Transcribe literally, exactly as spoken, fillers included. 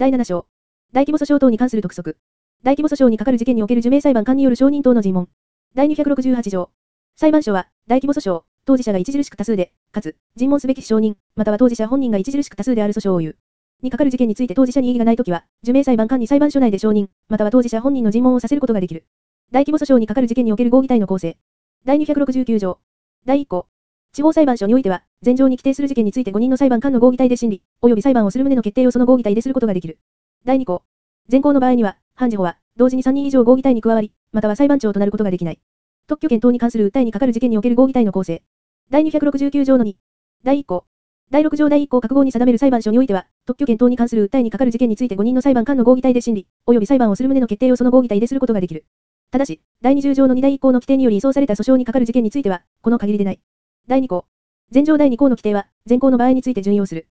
だいなな章。大規模訴訟等に関する督促。大規模訴訟に係る事件における受命裁判官による証人等の尋問。だいにひゃくろくじゅうはち条。裁判所は、大規模訴訟、当事者が著しく多数で、かつ、尋問すべき証人、または当事者本人が著しく多数である訴訟を言う。に係る事件について当事者に異議がないときは、受命裁判官に裁判所内で証人、または当事者本人の尋問をさせることができる。大規模訴訟に係る事件における合議体の構成。だいにひゃくろくじゅうきゅう条。だいいっ項。地方裁判所においては、前条に規定する事件についてごにんの裁判官の合議体で審理、及び裁判をする旨の決定をその合議体ですることができる。だいに項。前項の場合には、判事法は、同時にさんにん以上合議体に加わり、または裁判長となることができない。特許権等に関する訴えに係る事件における合議体の構成。だいにひゃくろくじゅうきゅう条のに。だいいっ項。だいろく条だいいっ項各号に定める裁判所においては、特許権等に関する訴えに係る事件についてごにんの裁判官の合議体で審理、及び裁判をする旨の決定をその合議体ですることができる。ただし、だいにじゅう条のにだいいっ項の規定により移送された訴訟に係る事件については、この限りでない。だいに項。前条だいに項の規定は、前項の場合について準用する。